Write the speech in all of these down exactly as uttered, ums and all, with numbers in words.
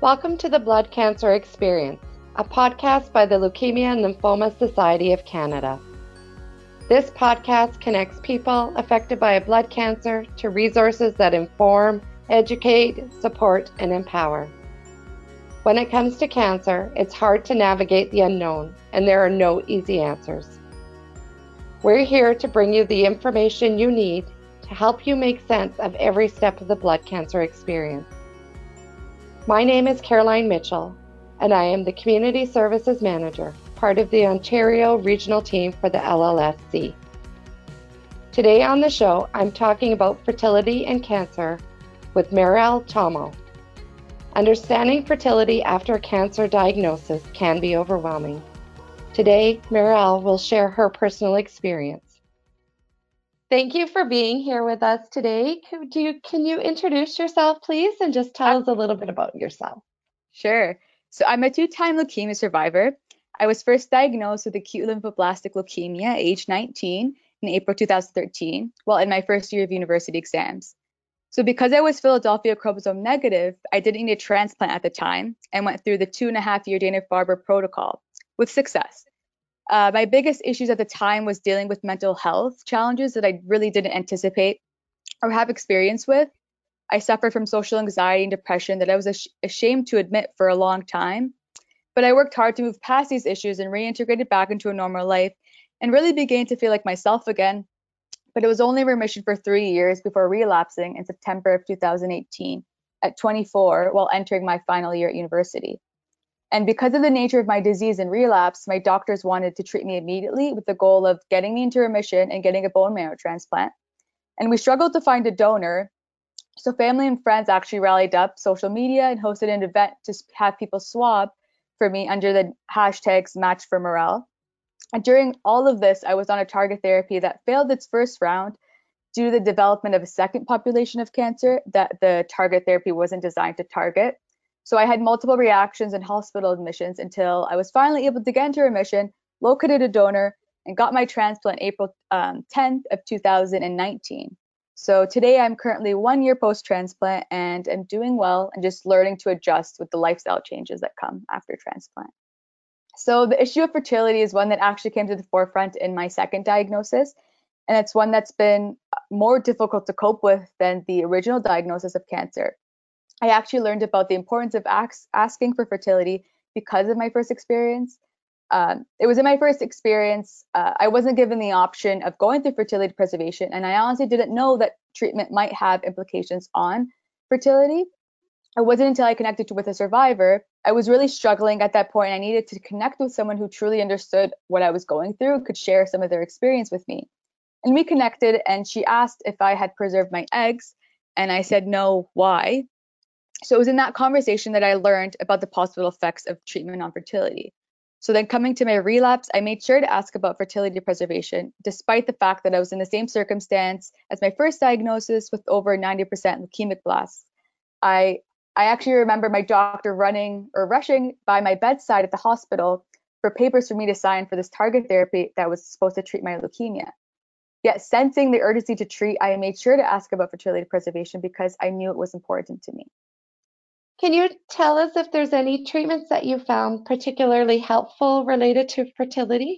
Welcome to the Blood Cancer Experience, a podcast by the Leukemia and Lymphoma Society of Canada. This podcast connects people affected by a blood cancer to resources that inform, educate, support, and empower. When it comes to cancer, it's hard to navigate the unknown, and there are no easy answers. We're here to bring you the information you need to help you make sense of every step of the blood cancer experience. My name is Caroline Mitchell, and I am the Community Services Manager, part of the Ontario Regional Team for the L L S C. Today on the show, I'm talking about fertility and cancer with Merel Tomo. Understanding fertility after a cancer diagnosis can be overwhelming. Today, Merel will share her personal experience. Thank you for being here with us today. Could you, can you introduce yourself, please, and just tell us a little bit about yourself? Sure. So I'm a two-time leukemia survivor. I was first diagnosed with acute lymphoblastic leukemia at age nineteen in April two thousand thirteen, while in my first year of university exams. So because I was Philadelphia chromosome negative, I didn't need a transplant at the time and went through the two and a half year Dana-Farber protocol with success. Uh, my biggest issues at the time was dealing with mental health challenges that I really didn't anticipate or have experience with. I suffered from social anxiety and depression that I was ash- ashamed to admit for a long time. But I worked hard to move past these issues and reintegrated back into a normal life and really began to feel like myself again. But it was only remission for three years before relapsing in September of two thousand eighteen at twenty-four while entering my final year at university. And because of the nature of my disease and relapse, my doctors wanted to treat me immediately with the goal of getting me into remission and getting a bone marrow transplant. And we struggled to find a donor. So family and friends actually rallied up social media and hosted an event to have people swab for me under the hashtags Match for Merel. And during all of this, I was on a target therapy that failed its first round due to the development of a second population of cancer that the target therapy wasn't designed to target. So I had multiple reactions and hospital admissions until I was finally able to get into remission, located a donor, and got my transplant April um, tenth of two thousand nineteen. So today I'm currently one year post-transplant and I'm doing well and just learning to adjust with the lifestyle changes that come after transplant. So the issue of fertility is one that actually came to the forefront in my second diagnosis, and it's one that's been more difficult to cope with than the original diagnosis of cancer. I actually learned about the importance of ask, asking for fertility because of my first experience. Um, it was in my first experience, uh, I wasn't given the option of going through fertility preservation, and I honestly didn't know that treatment might have implications on fertility. It wasn't until I connected with a survivor. I was really struggling at that point, and I needed to connect with someone who truly understood what I was going through and could share some of their experience with me. And we connected, and she asked if I had preserved my eggs, and I said no, why? So it was in that conversation that I learned about the possible effects of treatment on fertility. So then coming to my relapse, I made sure to ask about fertility preservation, despite the fact that I was in the same circumstance as my first diagnosis with over ninety percent leukemic blasts. I, I actually remember my doctor running or rushing by my bedside at the hospital for papers for me to sign for this target therapy that was supposed to treat my leukemia. Yet sensing the urgency to treat, I made sure to ask about fertility preservation because I knew it was important to me. Can you tell us if there's any treatments that you found particularly helpful related to fertility?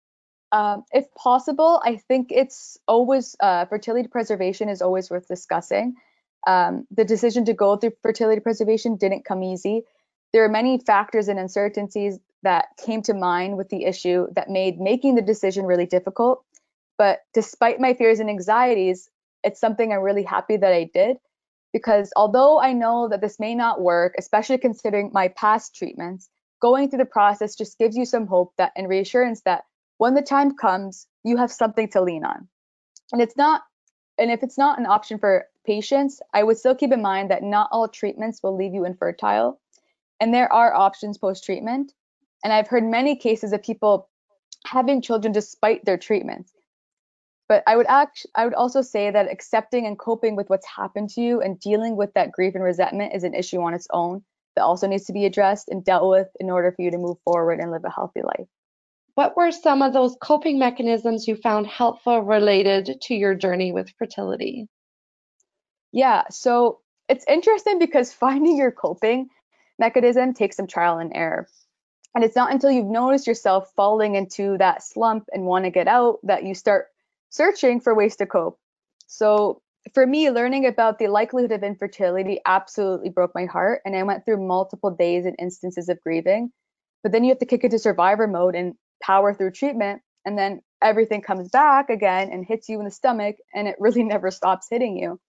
Um, if possible, I think it's always, uh, fertility preservation is always worth discussing. Um, the decision to go through fertility preservation didn't come easy. There are many factors and uncertainties that came to mind with the issue that made making the decision really difficult. But despite my fears and anxieties, it's something I'm really happy that I did. Because although I know that this may not work, especially considering my past treatments, going through the process just gives you some hope that and reassurance that when the time comes, you have something to lean on. And it's not, and if it's not an option for patients, I would still keep in mind that not all treatments will leave you infertile, and there are options post-treatment. And I've heard many cases of people having children despite their treatments. But I would act, I would also say that accepting and coping with what's happened to you and dealing with that grief and resentment is an issue on its own that also needs to be addressed and dealt with in order for you to move forward and live a healthy life. What were some of those coping mechanisms you found helpful related to your journey with fertility? Yeah, so it's interesting because finding your coping mechanism takes some trial and error. And it's not until you've noticed yourself falling into that slump and want to get out that you start searching for ways to cope. So for me, learning about the likelihood of infertility absolutely broke my heart. And I went through multiple days and instances of grieving. But then you have to kick into survivor mode and power through treatment. And then everything comes back again and hits you in the stomach, and it really never stops hitting you.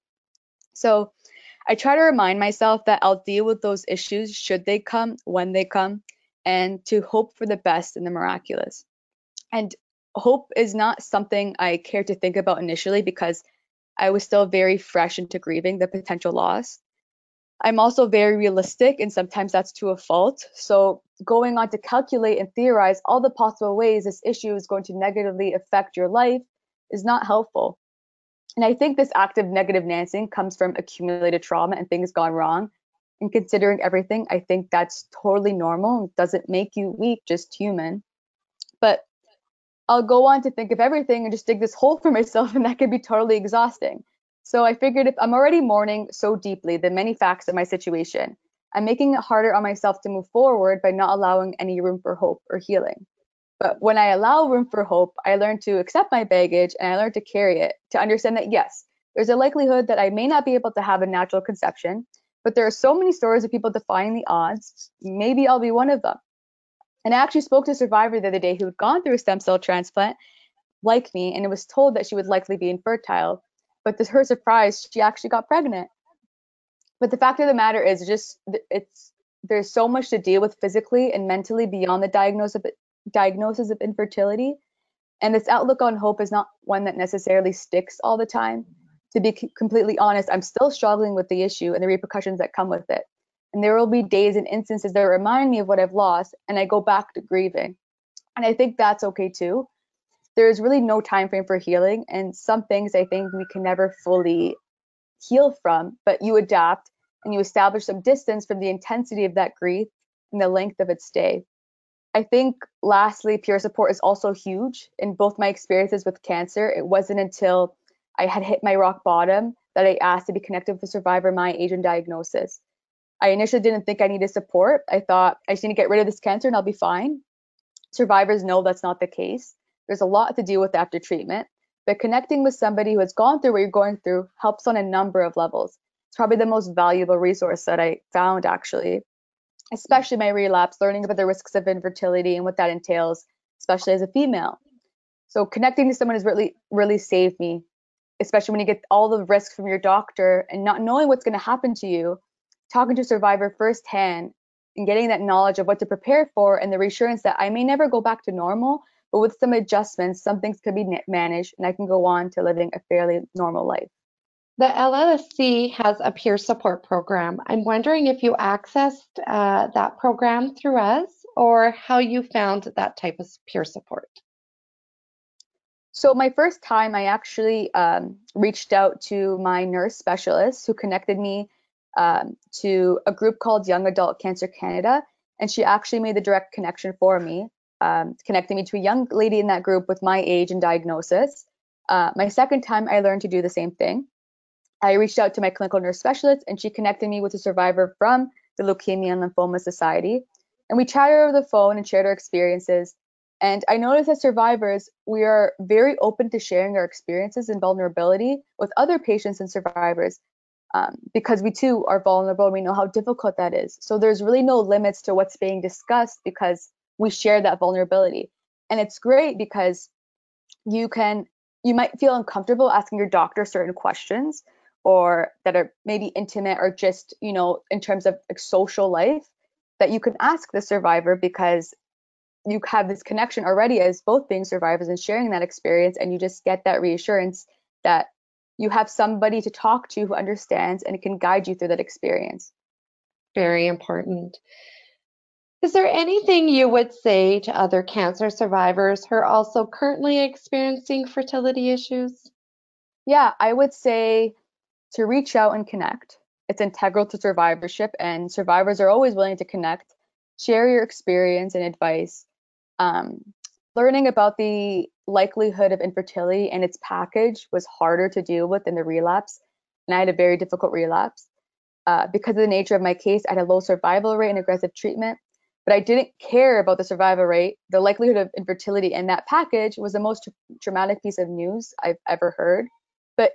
So I try to remind myself that I'll deal with those issues should they come, when they come, and to hope for the best and the miraculous. And hope is not something I care to think about initially because I was still very fresh into grieving the potential loss. I'm also very realistic, and sometimes that's to a fault. So going on to calculate and theorize all the possible ways this issue is going to negatively affect your life is not helpful. And I think this active negative Nancing comes from accumulated trauma and things gone wrong. And considering everything, I think that's totally normal. It doesn't make you weak, just human. But I'll go on to think of everything and just dig this hole for myself, and that can be totally exhausting. So I figured if I'm already mourning so deeply the many facts of my situation, I'm making it harder on myself to move forward by not allowing any room for hope or healing. But when I allow room for hope, I learn to accept my baggage and I learn to carry it, to understand that yes, there's a likelihood that I may not be able to have a natural conception, but there are so many stories of people defying the odds. Maybe I'll be one of them. And I actually spoke to a survivor the other day who had gone through a stem cell transplant, like me, and it was told that she would likely be infertile. But to her surprise, she actually got pregnant. But the fact of the matter is, just it's there's so much to deal with physically and mentally beyond the diagnosis of, diagnosis of infertility. And this outlook on hope is not one that necessarily sticks all the time. To be c- completely honest, I'm still struggling with the issue and the repercussions that come with it. And there will be days and instances that remind me of what I've lost, and I go back to grieving. And I think that's okay too. There is really no time frame for healing, and some things I think we can never fully heal from, but you adapt and you establish some distance from the intensity of that grief and the length of its stay. I think lastly, peer support is also huge. In both my experiences with cancer, it wasn't until I had hit my rock bottom that I asked to be connected with a survivor my age and diagnosis. I initially didn't think I needed support. I thought I just need to get rid of this cancer and I'll be fine. Survivors know that's not the case. There's a lot to deal with after treatment, but connecting with somebody who has gone through what you're going through helps on a number of levels. It's probably the most valuable resource that I found, actually, especially my relapse, learning about the risks of infertility and what that entails, especially as a female. So connecting to someone has really, really saved me, especially when you get all the risks from your doctor and not knowing what's going to happen to you, talking to a survivor firsthand and getting that knowledge of what to prepare for and the reassurance that I may never go back to normal, but with some adjustments, some things can be managed and I can go on to living a fairly normal life. The L L S C has a peer support program. I'm wondering if you accessed uh, that program through us or how you found that type of peer support. So my first time, I actually um, reached out to my nurse specialist who connected me um, to a group called Young Adult Cancer Canada, and she actually made the direct connection for me, um, connecting me to a young lady in that group with my age and diagnosis. Uh, my second time, I learned to do the same thing. I reached out to my clinical nurse specialist, and she connected me with a survivor from the Leukemia and Lymphoma Society, and we chatted over the phone and shared our experiences. And I noticed as survivors, we are very open to sharing our experiences and vulnerability with other patients and survivors um, because we too are vulnerable and we know how difficult that is. So there's really no limits to what's being discussed because we share that vulnerability. And it's great because you can, you might feel uncomfortable asking your doctor certain questions or that are maybe intimate or just, you know, in terms of like social life that you can ask the survivor because you have this connection already as both being survivors and sharing that experience, and you just get that reassurance that you have somebody to talk to who understands and can guide you through that experience. Very important. Is there anything you would say to other cancer survivors who are also currently experiencing fertility issues? Yeah, I would say to reach out and connect. It's integral to survivorship, and survivors are always willing to connect, share your experience and advice. Um, learning about the likelihood of infertility and its package was harder to deal with than the relapse, and I had a very difficult relapse. Uh, because of the nature of my case, I had a low survival rate and aggressive treatment, but I didn't care about the survival rate. The likelihood of infertility in that package was the most tra- traumatic piece of news I've ever heard. But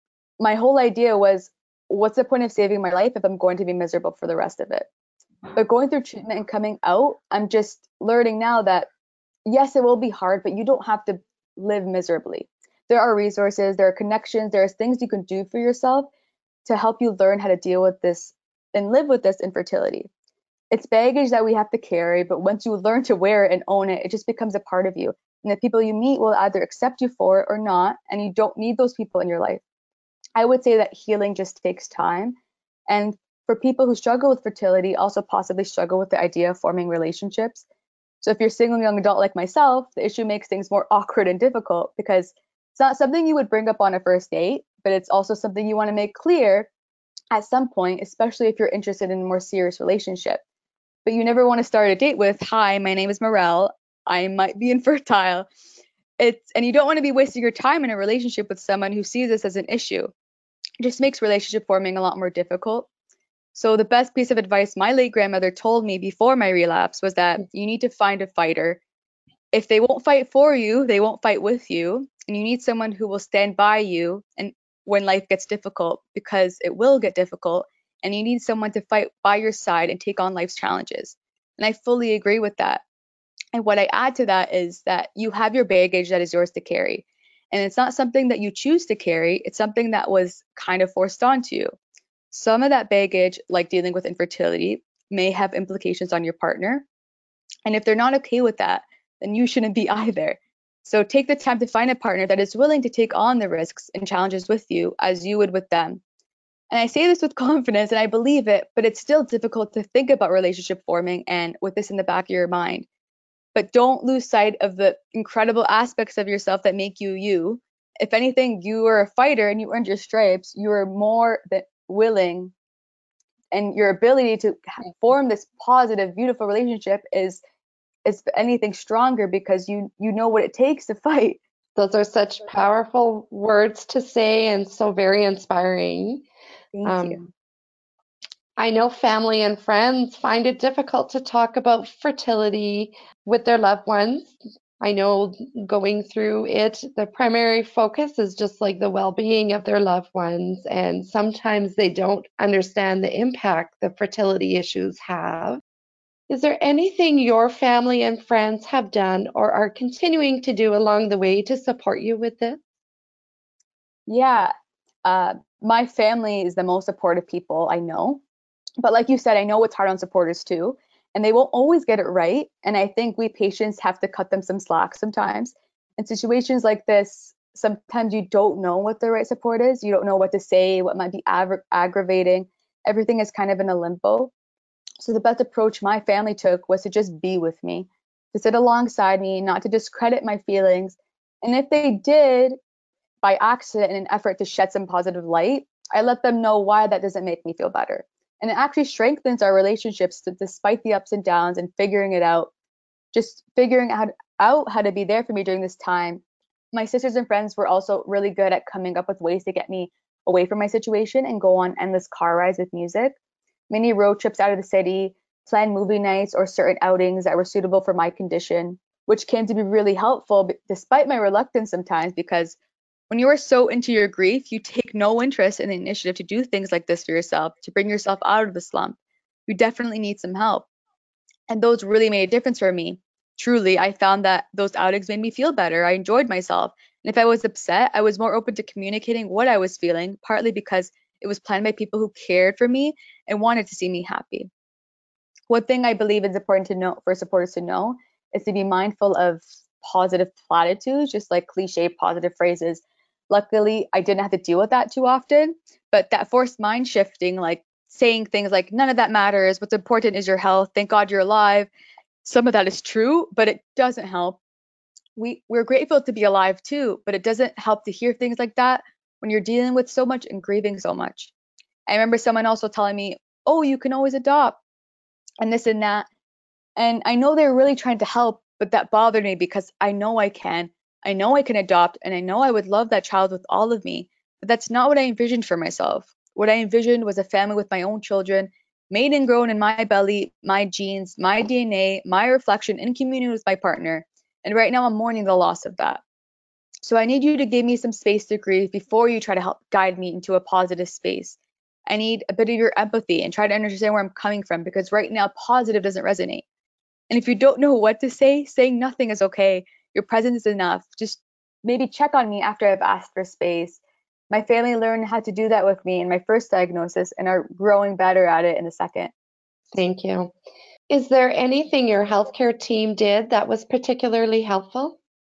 my whole idea was, what's the point of saving my life if I'm going to be miserable for the rest of it? But going through treatment and coming out, I'm just learning now that yes, it will be hard, but you don't have to live miserably. There are resources, there are connections, there are things you can do for yourself to help you learn how to deal with this and live with this infertility. It's baggage that we have to carry, but once you learn to wear it and own it, it just becomes a part of you. And the people you meet will either accept you for it or not, and you don't need those people in your life. I would say that healing just takes time. And for people who struggle with fertility, also possibly struggle with the idea of forming relationships. So if you're a single young adult like myself, the issue makes things more awkward and difficult because it's not something you would bring up on a first date, but it's also something you want to make clear at some point, especially if you're interested in a more serious relationship. But you never want to start a date with, "Hi, my name is Morel. I might be infertile." It's and you don't want to be wasting your time in a relationship with someone who sees this as an issue. It just makes relationship forming a lot more difficult. So the best piece of advice my late grandmother told me before my relapse was that you need to find a fighter. If they won't fight for you, they won't fight with you, and you need someone who will stand by you and when life gets difficult, because it will get difficult, and you need someone to fight by your side and take on life's challenges. And I fully agree with that. And what I add to that is that you have your baggage that is yours to carry. And it's not something that you choose to carry, it's something that was kind of forced onto you. Some of that baggage, like dealing with infertility, may have implications on your partner. And if they're not okay with that, then you shouldn't be either. So take the time to find a partner that is willing to take on the risks and challenges with you as you would with them. And I say this with confidence and I believe it, but it's still difficult to think about relationship forming and with this in the back of your mind. But don't lose sight of the incredible aspects of yourself that make you you. If anything, you are a fighter and you earned your stripes. You are more than willing, and your ability to form this positive, beautiful relationship is is anything stronger because you you know what it takes to fight. Those are such powerful words to say and so very inspiring. Thank Um, you. I know family and friends find it difficult to talk about fertility with their loved ones. I know going through it, the primary focus is just like the well-being of their loved ones, and sometimes they don't understand the impact the fertility issues have. Is there anything your family and friends have done or are continuing to do along the way to support you with this? Yeah, uh, my family is the most supportive people I know. But like you said, I know it's hard on supporters too, and they won't always get it right. And I think we patients have to cut them some slack sometimes. In situations like this, sometimes you don't know what the right support is. You don't know what to say, what might be aggra- aggravating. Everything is kind of in a limbo. So the best approach my family took was to just be with me, to sit alongside me, not to discredit my feelings. And if they did, by accident, in an effort to shed some positive light, I let them know why that doesn't make me feel better. And it actually strengthens our relationships to, despite the ups and downs and figuring it out, just figuring out, out how to be there for me during this time. My sisters and friends were also really good at coming up with ways to get me away from my situation and go on endless car rides with music, many road trips out of the city, planned movie nights, or certain outings that were suitable for my condition, which came to be really helpful despite my reluctance sometimes because when you are so into your grief, you take no interest in the initiative to do things like this for yourself, to bring yourself out of the slump. You definitely need some help. And those really made a difference for me. Truly, I found that those outings made me feel better. I enjoyed myself. And if I was upset, I was more open to communicating what I was feeling, partly because it was planned by people who cared for me and wanted to see me happy. One thing I believe is important to know for supporters to know is to be mindful of positive platitudes, just like cliche positive phrases. Luckily, I didn't have to deal with that too often, but that forced mind shifting, like saying things like, none of that matters, what's important is your health, thank God you're alive. Some of that is true, but it doesn't help. We, we're grateful to be alive too, but it doesn't help to hear things like that when you're dealing with so much and grieving so much. I remember someone also telling me, oh, you can always adopt and this and that. And I know they're really trying to help, but that bothered me because I know I can. I know I can adopt, and I know I would love that child with all of me. But that's not what I envisioned for myself. What I envisioned was a family with my own children, made and grown in my belly, my genes, my D N A, my reflection in communion with my partner. And right now I'm mourning the loss of that. So I need you to give me some space to grieve before you try to help guide me into a positive space. I need a bit of your empathy and try to understand where I'm coming from, because right now positive doesn't resonate. And if you don't know what to say, saying nothing is okay. Your presence is enough. Just maybe check on me after I've asked for space. My family learned how to do that with me in my first diagnosis and are growing better at it in the second. Thank you. Is there anything your healthcare team did that was particularly helpful?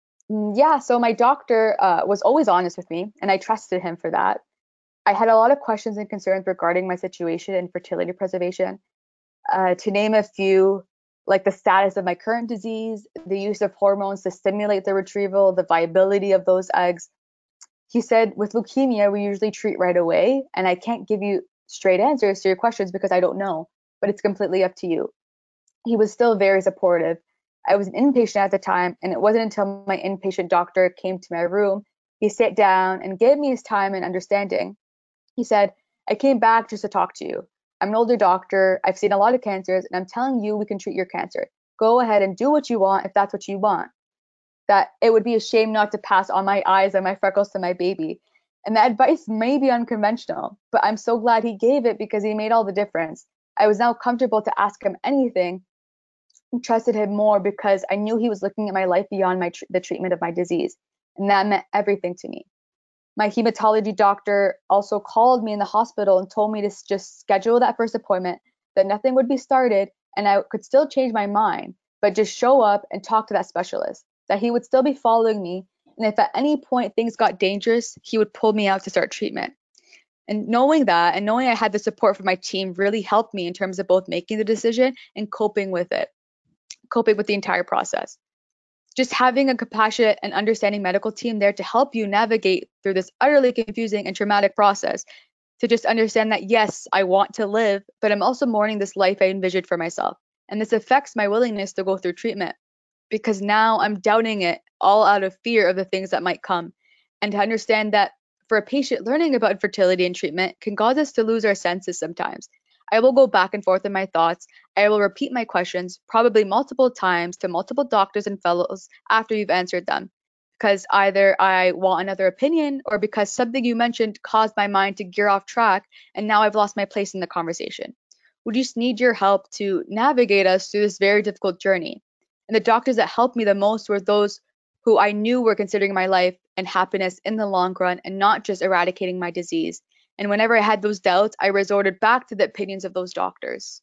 Yeah, so my doctor uh, was always honest with me, and I trusted him for that. I had a lot of questions and concerns regarding my situation and fertility preservation. Uh, to name a few, like the status of my current disease, the use of hormones to stimulate the retrieval, the viability of those eggs. He said, with leukemia, we usually treat right away, and I can't give you straight answers to your questions because I don't know, but it's completely up to you. He was still very supportive. I was an inpatient at the time, and it wasn't until my inpatient doctor came to my room, he sat down and gave me his time and understanding. He said, I came back just to talk to you. I'm an older doctor. I've seen a lot of cancers, and I'm telling you we can treat your cancer. Go ahead and do what you want if that's what you want. That it would be a shame not to pass on my eyes and my freckles to my baby. And that advice may be unconventional, but I'm so glad he gave it because he made all the difference. I was now comfortable to ask him anything and trusted him more because I knew he was looking at my life beyond my tr- the treatment of my disease. And that meant everything to me. My hematology doctor also called me in the hospital and told me to just schedule that first appointment, that nothing would be started and I could still change my mind, but just show up and talk to that specialist, that he would still be following me. And if at any point things got dangerous, he would pull me out to start treatment. And knowing that and knowing I had the support from my team really helped me in terms of both making the decision and coping with it, coping with the entire process. Just having a compassionate and understanding medical team there to help you navigate through this utterly confusing and traumatic process, to just understand that, yes, I want to live, but I'm also mourning this life I envisioned for myself. And this affects my willingness to go through treatment because now I'm doubting it all out of fear of the things that might come. And to understand that for a patient, learning about fertility and treatment can cause us to lose our senses sometimes. I will go back and forth in my thoughts. I will repeat my questions, probably multiple times to multiple doctors and fellows after you've answered them, because either I want another opinion or because something you mentioned caused my mind to gear off track and now I've lost my place in the conversation. We just need your help to navigate us through this very difficult journey. And the doctors that helped me the most were those who I knew were considering my life and happiness in the long run and not just eradicating my disease. And whenever I had those doubts, I resorted back to the opinions of those doctors.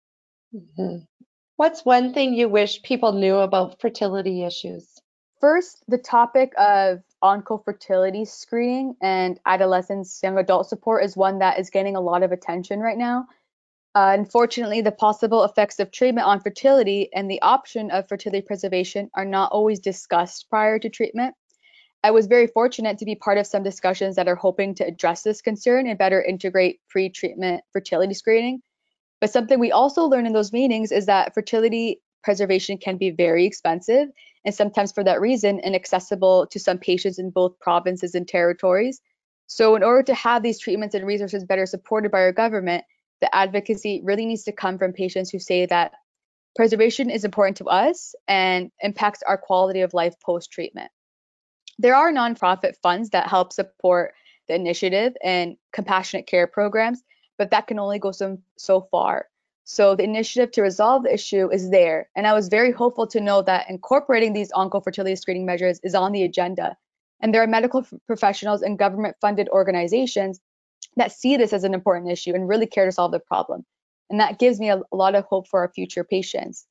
Mm-hmm. What's one thing you wish people knew about fertility issues? First, the topic of oncofertility screening and adolescents, young adult support is one that is getting a lot of attention right now. Uh, unfortunately, the possible effects of treatment on fertility and the option of fertility preservation are not always discussed prior to treatment. I was very fortunate to be part of some discussions that are hoping to address this concern and better integrate pre-treatment fertility screening. But something we also learn in those meetings is that fertility preservation can be very expensive and sometimes for that reason inaccessible to some patients in both provinces and territories. So in order to have these treatments and resources better supported by our government, the advocacy really needs to come from patients who say that preservation is important to us and impacts our quality of life post-treatment. There are nonprofit funds that help support the initiative and compassionate care programs, but that can only go so, so far. So the initiative to resolve the issue is there, and I was very hopeful to know that incorporating these oncofertility screening measures is on the agenda. And there are medical f- professionals and government-funded organizations that see this as an important issue and really care to solve the problem. And that gives me a, a lot of hope for our future patients.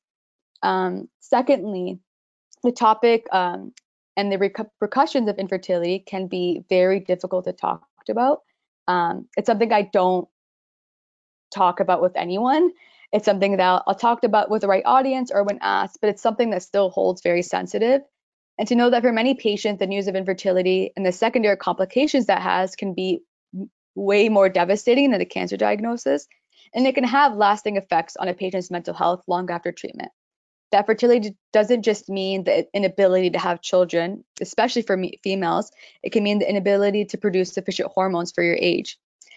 Um, secondly, the topic um, and the repercussions of infertility can be very difficult to talk about. Um, it's something I don't talk about with anyone. It's something that I'll talk about with the right audience or when asked, but it's something that still holds very sensitive. And to know that for many patients, the news of infertility and the secondary complications that has can be way more devastating than the cancer diagnosis, and it can have lasting effects on a patient's mental health long after treatment. That fertility doesn't just mean the inability to have children, especially for me, females. It can mean the inability to produce sufficient hormones for your age.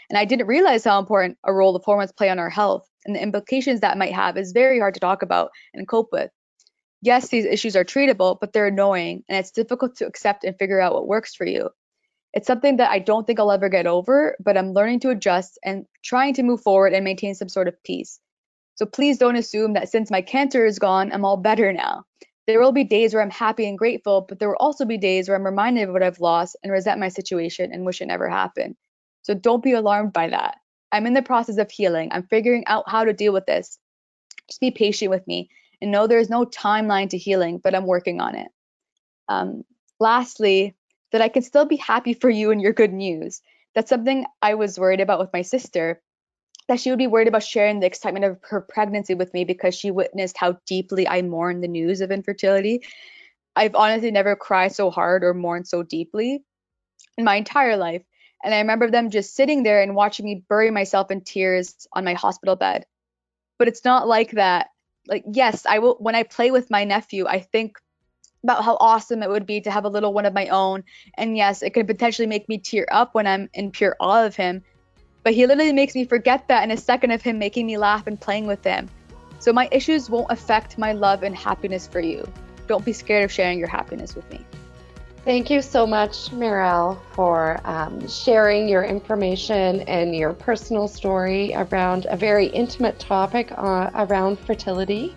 And I didn't realize how important a role the hormones play on our health, and the implications that might have is very hard to talk about and cope with. Yes, these issues are treatable, but they're annoying, and it's difficult to accept and figure out what works for you. It's something that I don't think I'll ever get over, but I'm learning to adjust and trying to move forward and maintain some sort of peace. So please don't assume that since my cancer is gone, I'm all better now. There will be days where I'm happy and grateful, but there will also be days where I'm reminded of what I've lost and resent my situation and wish it never happened. So don't be alarmed by that. I'm in the process of healing. I'm figuring out how to deal with this. Just be patient with me and know there is no timeline to healing, but I'm working on it. Um, lastly, that I can still be happy for you and your good news. That's something I was worried about with my sister, that she would be worried about sharing the excitement of her pregnancy with me because she witnessed how deeply I mourn the news of infertility. I've honestly never cried so hard or mourned so deeply in my entire life. And I remember them just sitting there and watching me bury myself in tears on my hospital bed. But it's not like that. Like, yes, I will. When I play with my nephew, I think about how awesome it would be to have a little one of my own. And yes, it could potentially make me tear up when I'm in pure awe of him. But he literally makes me forget that in a second of him making me laugh and playing with him. So my issues won't affect my love and happiness for you. Don't be scared of sharing your happiness with me. Thank you so much, Mirelle, for um, sharing your information and your personal story around a very intimate topic uh, around fertility.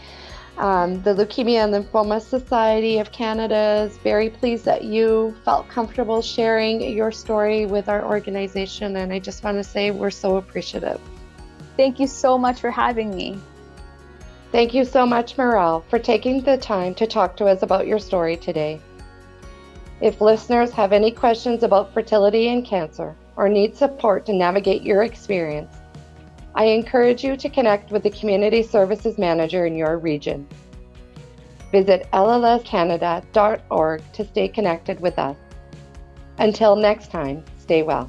Um, the Leukemia and Lymphoma Society of Canada is very pleased that you felt comfortable sharing your story with our organization, and I just want to say we're so appreciative. Thank you so much for having me. Thank you so much, Mirelle, for taking the time to talk to us about your story today. If listeners have any questions about fertility and cancer or need support to navigate your experience, I encourage you to connect with the Community Services Manager in your region. Visit L L S canada dot org to stay connected with us. Until next time, stay well.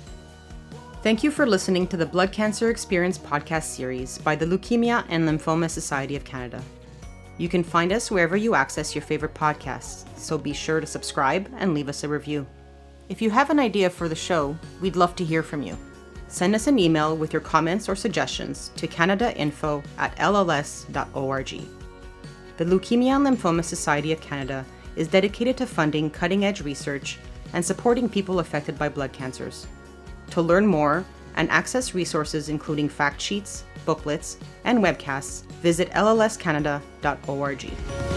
Thank you for listening to the Blood Cancer Experience podcast series by the Leukemia and Lymphoma Society of Canada. You can find us wherever you access your favorite podcasts, so be sure to subscribe and leave us a review. If you have an idea for the show, we'd love to hear from you. Send us an email with your comments or suggestions to canadainfo at l l s dot org. The Leukemia and Lymphoma Society of Canada is dedicated to funding cutting-edge research and supporting people affected by blood cancers. To learn more and access resources including fact sheets, booklets, and webcasts, visit l l s canada dot org.